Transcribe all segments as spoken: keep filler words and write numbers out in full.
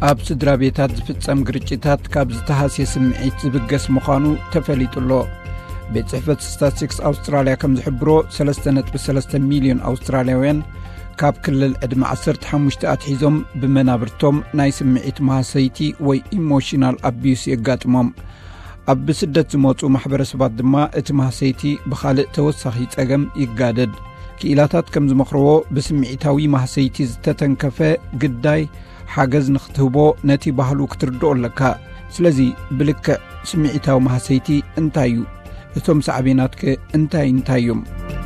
ኣብ ስድራ ቤታት ዝፍጸም ግርጭታት ካብ ዝተሃስየ ስምዒት ዝብገስ ምዃኑ ተፈሊጡሎ። ቤት ጽሕፈት ስታቲስቲክስ ኣውስትራልያ ከም ዝሕብሮ ሰለስተ ነጥቢ ሰለስተ ሚልዮን ኣውስትራልያውያን ካብ ክልል ዕድመ ዓሰርተ ሓሙሽተ ኣትሒዞም ብመናብርቶም ናይ ስምዒት ማህሰይቲ ወይ ኢሞሽናል ኣቢዩስ የጋጥሞም። ኣብ ብስደት ዝመፁ ማሕበረሰባት ድማ እቲ ማህሰይቲ ብኻልእ ተወሳኺ ጸገም ይጋደድ። ክኢላታት ከም ዝመኽርዎ ብስምዒታዊ ማህሰይቲ ዝተተንከፈ ግዳይ ሓገዝ ንኽትህቦ ነቲ ባህሉ ክትርድኦ ኣለካ። ስለዚ ብልክዕ ስምዒታዊ ማህሰይቲ እንታይ እዩ? እቶም ሳዕቤናትክ እንታይ እንታይ እዮም?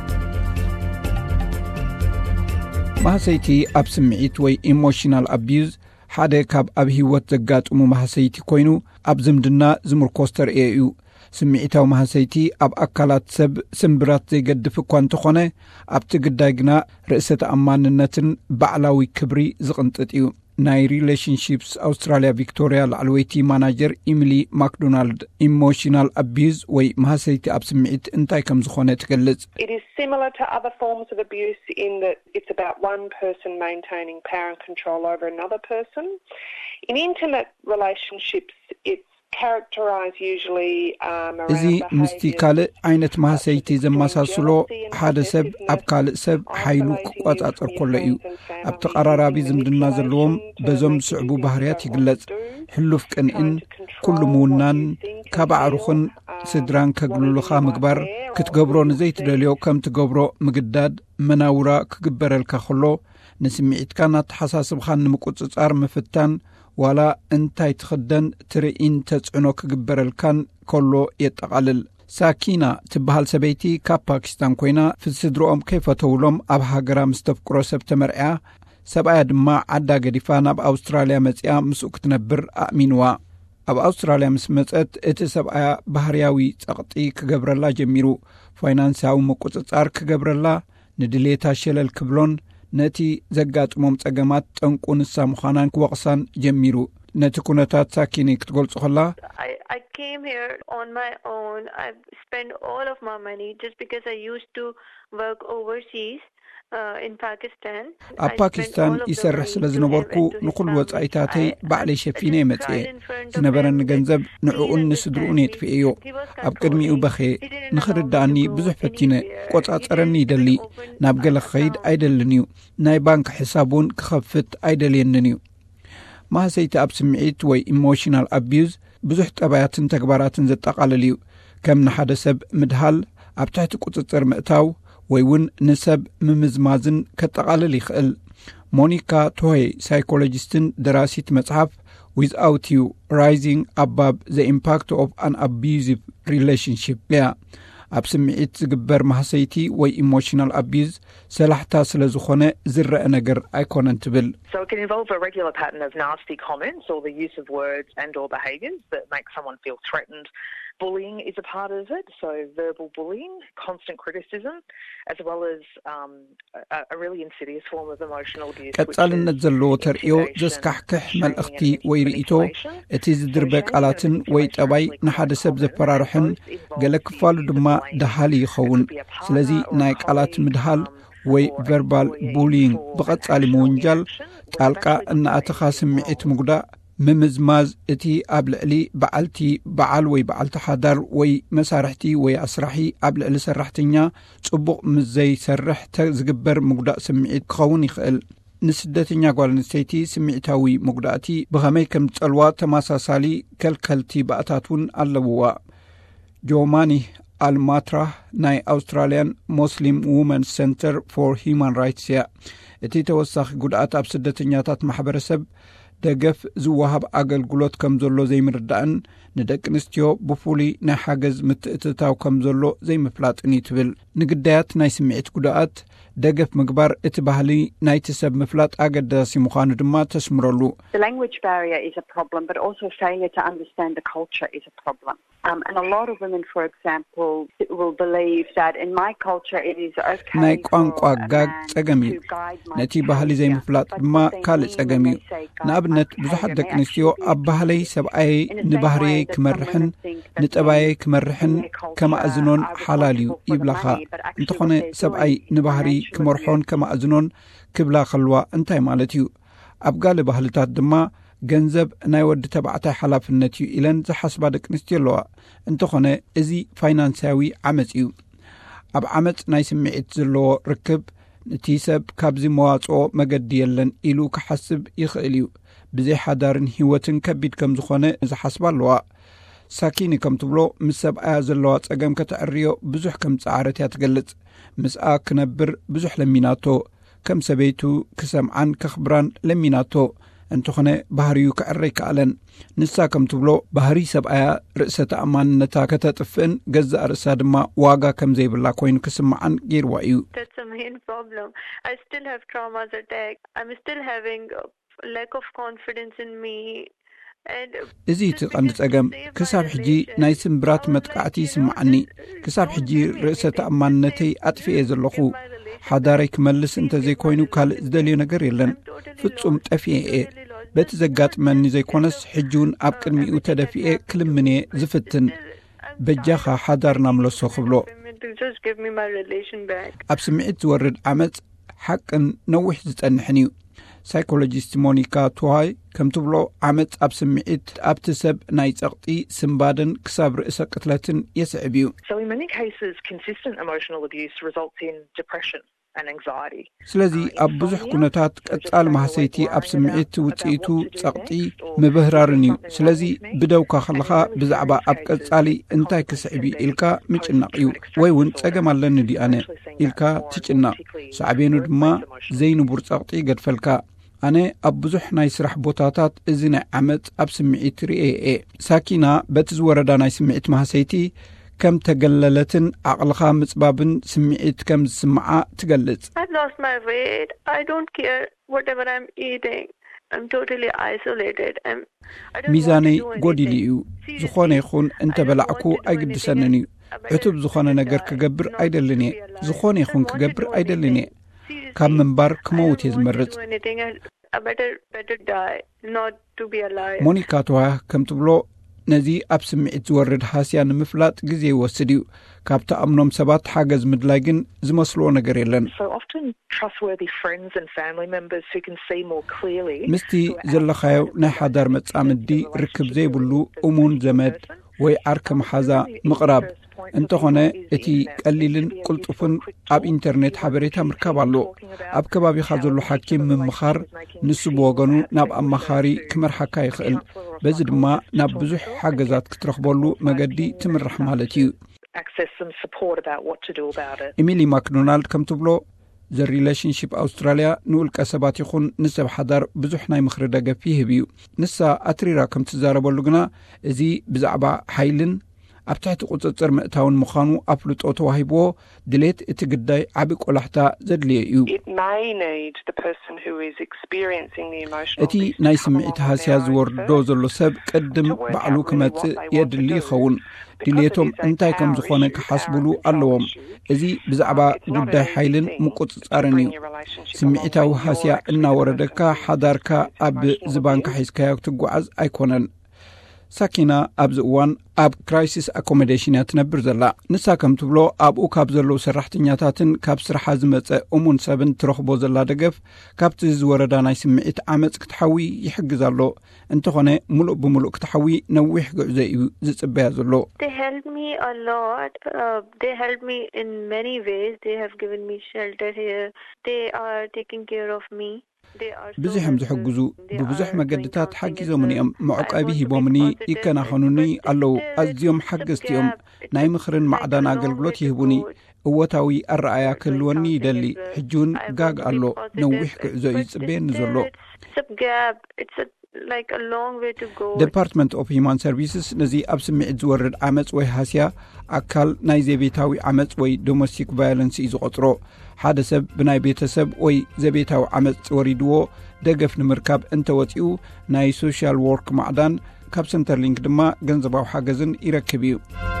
ማህሰይቲ ኣብ ስምዒት ወይ ኢሞሽናል ኣቢዩዝ ሓደ ካብ ኣብ ህይወት ዘጋጥሙ ማህሰይቲ ኮይኑ ኣብ ዝምድና ዝምርኮስ ተርእዮ እዩ። ስምዒታዊ ማህሰይቲ ኣብ ኣካላት ሰብ ስምብራት ዘይገድፍ እኳ እንተኾነ ኣብቲ ግዳይ ግና ርእሰ ተኣማንነትን ባዕላዊ ክብሪ ዝቕንጥጥ እዩ። ናይ ሪሌሽንሺፕስ ኣውስትራልያ ቪክቶሪያ ላዕለወይቲ ማናጀር ኢሚሊ ማክዶናልድ ኢሞሽናል ኣቢዩዝ ወይ ማህሰይቲ ኣብ ስምዒት እንታይ ከም ዝኾነ ትገልጽ። It is similar to other forms of abuse in that it's about one person maintaining power and control over another person. In intimate relationships, it's characterized usually um around እዚ ምስቲ ካልእ ዓይነት ማህሰይቲ ዘመሳስሎ ሓደ ሰብ ኣብ ካልእ ሰብ ሓይሉ ክቆጻጸር ከሎ እዩ። ኣብ ተቐራራቢ ዝምድና ዘለዎም በዞም ዝስዕቡ ባህርያት ይግለጽ። ሕሉፍ ቅንዕን ኩሉ ምውናን ካብ ኣዕሩኽን ስድራን ከግልሉኻ ምግባር ክትገብሮ ንዘይትደልዮ ከም ትገብሮ ምግዳድ መናውራ ክግበረልካ ከሎ ንስምዒትካ ናተሓሳስብኻን ንምቁጽጻር ምፍታን ዋላ እንታይ ትኽደን ትርኢን ተጽዕኖ ክግበረልካን ከሎ የጠቓልል። ሳኪና ትበሃል ሰበይቲ ካብ ፓኪስታን ኮይና ፍስድሮኦም ከይፈተውሎም ኣብ ሃገራ ምስ ተፍቅሮ ሰብ ተመርዕያ ሰብኣያ ድማ ዓዳ ገዲፋ ናብ ኣውስትራልያ መጽያ ምስኡ ክትነብር ኣእሚንዋ። ኣብ ኣውስትራልያ ምስ መጸት እቲ ሰብኣያ ባህርያዊ ጸቕጢ ክገብረላ ጀሚሩ። ፋይናንሳዊ ምቁጽጻር ክገብረላ ንድሌታ ሸለል ክብሎን ነቲ ዘጋጥሞም ጸገማት ጠንቁ ንሳ ምዃናን ክወቕሳን ጀሚሩ። ነቲ ኩነታት ሳኪኒ ክትገልጹ ከላ I, I came here on my own. I've spent all of my money just because I used to work overseas uh, in Pakistan. ኣብ ፓኪስታን ይሰርሕ ስለ ዝነበርኩ ንኹሉ ወጻኢታተይ ባዕለይ ሸፊነ የመጽየ ዝነበረኒ ገንዘብ ንዕኡን ንስድርኡን የጥፍእዮ። ኣብ ቅድሚኡ በኸ ንኽርዳእኒ ብዙሕ ፈቲነ ቆጻጸረኒ ይደሊ ናብ ገለ ክኸይድ ኣይደልን እዩ። ናይ ባንክ ሕሳቡን ክኸፍት ኣይደልየንን እዩ። ማህሰይቲ ኣብ ስምዒት ወይ ኢሞሽናል ኣቢዩዝ ብዙሕ ጠባያትን ተግባራትን ዘጠቓልል እዩ። ከም ንሓደ ሰብ ምድሃል ኣብ ትሕቲ ቁጽጽር ምእታው ወይ እውን ንሰብ ምምዝማዝን ከጠቓልል ይኽእል። ሞኒካ ቶሄ ሳይኮሎጂስትን ደራሲት መጽሓፍ Without You Rising Above the Impact of an Abusive Relationship እያ። ኣብ ስምዒት ዝግበር ማህሰይቲ ወይ ኢሞሽናል ኣቢዩዝ ሰላሕታ ስለ ዝኾነ ዝረአ ነገር ኣይኮነን ትብል። So it can involve a regular pattern of nasty comments or the use of words and or behaviours that make someone feel threatened. Bullying is a part of it, so verbal bullying, constant criticism, as well as um, a, a really insidious form of emotional abuse. ቀጻልነት ዘለዎ ተርእዮ ዘስካሕክሕ መልእኽቲ ወይ ርእይቶ እቲ ዝድርበ ቃላትን ወይ ጠባይ ንሓደ ሰብ ዘፈራርሕን ገለ ክፋሉ ድማ ደሃሊ ይኸውን። ስለዚ ናይ ቃላት ምድሃል ወይ ቨርባል ቡሊንግ ብቐጻሊ ምውንጃል ጣልቃ እናኣተኻ ስምዒት ምጉዳእ ምምዝማዝ እቲ ኣብ ልዕሊ በዓልቲ በዓል ወይ በዓልቲ ሓዳር ወይ መሳርሕቲ ወይ ኣስራሒ ኣብ ልዕሊ ሰራሕተኛ ጽቡቕ ምዘይሰርሕ ዝግበር ምጉዳእ ስምዒት ክኸውን ይኽእል። ንስደተኛ ጓል ኣንስተይቲ ስምዒታዊ ምጉዳእቲ ብኸመይ ከም ጸልዋ ተመሳሳሊ ከልከልቲ ባእታትን ኣለውዋ። ጆማኒ ኣልማትራ ናይ ኣውስትራልያን ሙስሊም ውመንስ ሴንተር ፎር ሂውማን ራይትስ እያ። እቲ ተወሳኺ ጉድኣት ኣብ ስደተኛታት ማሕበረሰብ ደገፍ ዝወሃብ ኣገልግሎት ከም ዘሎ ዘይምርዳእን ንደቂ ኣንስትዮ ብፍሉይ ናይ ሓገዝ ምትእትታው ከም ዘሎ ዘይምፍላጥን ትብል። ንግዳያት ናይ ስምዒት ጉድኣት ደገፍ ምግባር እቲ ባህሊ ናይቲ ሰብ ምፍላጥ ኣገዳሲ ምዃኑ ድማ ተስምረሉ። The language barrier is a problem, but also failure to understand the culture is a problem. Um, and a lot of women, for example, will believe that in my culture it is okay ናይ ቋንቋ ጋግ ጸገም እዩ። ነቲ ባህሊ ዘይምፍላጥ ድማ ካልእ ጸገም እዩ። ንኣብነት ብዙሓት ደቂ ኣንስትዮ ኣብ ባህለይ ሰብኣይ ንባህርየይ ክመርሕን ንጠባየይ ክመርሕን ከማእዝኖን ሓላል እዩ ይብላኻ። እንተኾነ ሰብኣይ ንባህሪ ክመርሖን ከማእዝኖን ክብላ ከልዋ እንታይ ማለት እዩ? ኣብ ጋለ ባህልታት ድማ ገንዘብ ናይ ወዲ ተባዕታይ ሓላፍነት እዩ ኢለን ዝሓስባ ደቂ ኣንስትዮ ኣለዋ እንተኾነ እዚ ፋይናንሳዊ ዓመፅ እዩ ኣብ ዓመፅ ናይ ስምዒት ዘለዎ ርክብ ነቲ ሰብ ካብዚ መዋፅኦ መገዲ የለን ኢሉ ክሓስብ ይኽእል እዩ ብዘይ ሓዳርን ህይወትን ከቢድ ከም ዝኾነ ዝሓስባ ኣለዋ ሳኪኒ ከም ትብሎ ምስ ሰብኣያ ዘለዋ ፀገም ከተዕርዮ ብዙሕ ከም ፃዓረት እያ ትገልጽ ምስኣ ክነብር ብዙሕ ለሚናቶ ከም ሰበይቱ ክሰምዓን ከኽብራን ለሚናቶ እንተኾነ ባህሪዩ ክዕረይ ከኣለን ንሳ ከም ትብሎ ባህሪ ሰብኣያ ርእሰ ተኣማንነታ ከተጥፍእን ገዛእ ርእሳ ድማ ዋጋ ከም ዘይብላ ኮይኑ ክስምዓን ገይርዋ እዩ That's the main problem. I still have traumas attack. I'm still having lack of confidence in me. እዚ ትቐንዲ ፀገም ክሳብ ሕጂ ናይ ስምብራት መጥቃዕቲ ይስምዓኒ ክሳብ ሕጂ ርእሰ ተኣማንነተይ ኣጥፍኤ ዘለኹ ሓዳረይ ክመልስ እንተዘይኮይኑ ካልእ ዝደልዮ ነገር የለን ፍጹም ጠፊኤ በቲ ዘጋጥመኒ ዘይኮነስ ሕጂውን ኣብ ቅድሚኡ ተደፊኤ ክልምኔ ዝፍትን በጃኻ ሓዳርና ምለሶ ክብሎ ኣብ ስምዒት ዝወርድ ዓመፅ ሓቅን ነዊሕ ዝጸንሕን እዩ ሳይኮሎጂስት ሞኒካ ቱሃይ ከም ትብሎ ዓመፅ ኣብ ስምዒት ኣብቲ ሰብ ናይ ፀቕጢ ስምባድን ክሳብ ርእሰ ቅትለትን የስዕብ እዩ So in many cases consistent emotional abuse results in depression and anxiety. ስለዚ ኣብ ብዙሕ ኩነታት ቀጻል ማህሰይቲ ኣብ ስምዒት ውጽኢቱ ፀቕጢ ምብህራርን እዩ ስለዚ ብደውካ ከለኻ ብዛዕባ ኣብ ቀጻሊ እንታይ ክስዕብ ኢልካ ምጭናቕ እዩ ወይ እውን ፀገም ኣለኒ ዲኣነ ኢልካ ትጭናቕ ሳዕቤኑ ድማ ዘይንቡር ፀቕጢ ገድፈልካ ኣነ ኣብ ብዙሕ ናይ ስራሕ ቦታታት እዚ ናይ ዓመፅ ኣብ ስምዒት ርኤ ሳኪና በቲ ዝወረዳ ናይ ስምዒት ማህሰይቲ ከም ተገለለትን ዓቕልኻ ምጽባብን ስምዒት ከም ዝስምዓ ትገልጽ I've lost my weight. I don't care whatever I'm eating. I'm totally isolated. I'm I don't ሚዛነይ ጎዲሉ እዩ ዝኾነ ይኹን እንተበላዕኩ ኣይግድሰንን እዩ ዕቱብ ዝኾነ ነገር ክገብር ኣይደልን እየ ዝኾነ ይኹን ክገብር ኣይደልን እየ ካብ ምንባር ክመውት እየ ዝመርጽ ሞኒካ ተዋ ከም ትብሎ ነዚ ኣብ ስምዒት ዝወርድ ሃስያ ንምፍላጥ ግዜ ይወስድ እዩ ካብ ተኣምኖም ሰባት ሓገዝ ምድላይ ግን ዝመስልዎ ነገር የለን ምስቲ ዘለኻዮ ናይ ሓዳር መጻምዲ ርክብ ዘይብሉ እሙን ዘመድ ወይ ዓርከ መሓዛ ምቕራብ እንተኾነ እቲ ቀሊልን ቁልጡፍን ኣብ ኢንተርኔት ሓበሬታ ምርካብ ኣሎ ኣብ ከባቢኻ ዘሎ ሓኪም ምምኻር ንሱ ብወገኑ ናብ ኣማኻሪ ክመርሓካ ይኽእል በዚ ድማ ናብ ብዙሕ ሓገዛት ክትረኽበሉ መገዲ ትምራሕ ማለት እዩ ኤሚሊ ማክዶናልድ ከም ትብሎ ዘ ሪሌሽንሺፕ ኣውስትራልያ ንውልቀ ሰባት ይኹን ንሰብ ሓዳር ብዙሕ ናይ ምኽሪ ደገፍ ይህብ እዩ ንሳ ኣትሪራ ከም ትዛረበሉ ግና እዚ ብዛዕባ ሓይልን ኣብ ትሕቲ ቁፅፅር ምእታውን ምዃኑ ኣፍልጦ ተዋሂብዎ ድሌት እቲ ግዳይ ዓቢ ቆላሕታ ዘድልየ እዩ እቲ ናይ ስምዒት ሃስያ ዝወርዶ ዘሎ ሰብ ቅድም ባዕሉ ክመጽእ የድሊ ይኸውን ድሌቶም እንታይ ከም ዝኾነ ክሓስብሉ ኣለዎም እዚ ብዛዕባ ጉዳይ ሓይልን ምቁፅጻርን እዩ ስምዒታዊ ሃስያ እናወረደካ ሓዳርካ ኣብ ዝባንካ ሒዝካዮ ክትጓዓዝ ኣይኮነን ሳኪና ኣብዚ እዋን ኣብ ክራይሲስ ኣኮሞዴሽን እያ ትነብር ዘላ ንሳ ከም ትብሎ ኣብኡ ካብ ዘለዉ ሰራሕተኛታትን ካብ ስራሓ ዝመፀ እሙን ሰብን ትረኽቦ ዘላ ደገፍ ካብቲ ዝወረዳ ናይ ስምዒት ዓመፅ ክትሓዊ ይሕግዝ ኣሎ እንተኾነ ሙሉእ ብምሉእ ክትሓዊ ነዊሕ ጉዕዞ እዩ ዝፅበያ ዘሎ They helped me a lot. Uh, they helped me in many ways. They have given me shelter here. They are taking care of me. ብዙሕም ዝሕግዙ ብብዙሕ መገድታት ሓጊዞምን እዮም መዕቃቢ ሂቦምኒ ይከናኸኑኒ ኣለዉ ኣዝዮም ሓገዝቲ እዮም ናይ ምኽርን ማዕዳን ኣገልግሎት ይህቡኒ እወታዊ ኣረኣያ ክህልወኒ ይደሊ ሕጂውን ጋግ ኣሎ ነዊሕ ጉዕዞ ይፅበየኒ ዘሎ like a long way to go Department of Human Services ነዚ ኣብ ስምዒት ዝወርድ ዓመፅ ወይ ሃስያ ኣካል ናይ ዘቤታዊ ዓመፅ ወይ domestic violence እዩ ዝቆጥሮ ሓደ ሰብ ብናይ ቤተሰብ ወይ ዘቤታዊ ዓመፅ ወሪድዎ ደገፍ ንምርካብ እንተወፂኡ ናይ ሶሻል ወርክ ማዕዳን ካብ ሰንተርሊንክ ድማ ገንዘባዊ ሓገዝን ይረክብ እዩ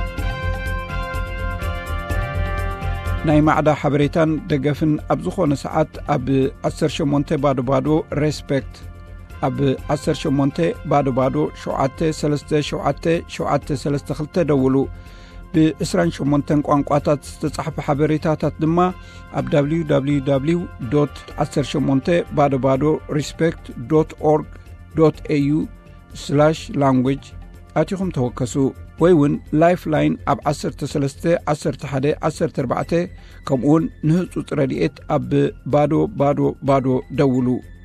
ናይ ማዕዳ ሓበሬታን ደገፍን ኣብ ዝኾነ ሰዓት ኣብ ዓሰርተ ሸሞንተ ባዶ ባዶ ሬስፔክት ኣብ ዓሰርተ ሸሞንተ ባዶ ባዶ ሸውዓተ ሰለስተ ሸውዓተ ሸውዓተ ሰለስተ ክልተ ደውሉ ብ28 ሸሞንተ ቋንቋታት ዝተጻሕፈ ሓበሬታታት ድማ ኣብ w w w dot ዓሰርተ ሸሞንተ ባዶ ባዶ respect dot org ዶት ኤ ዩ ስላሽ ላንጉዌጅ ኣቲኹም ተወከሱ ወይ እውን ላይፍላይን ኣብ ዓሰርተ ሰለስተ ዓሰርተ ሓደ ዓሰርተ ኣርባዕተ ከምኡውን ንህጹጽ ረድኤት ኣብ ባዶ ባዶ ባዶ ደውሉ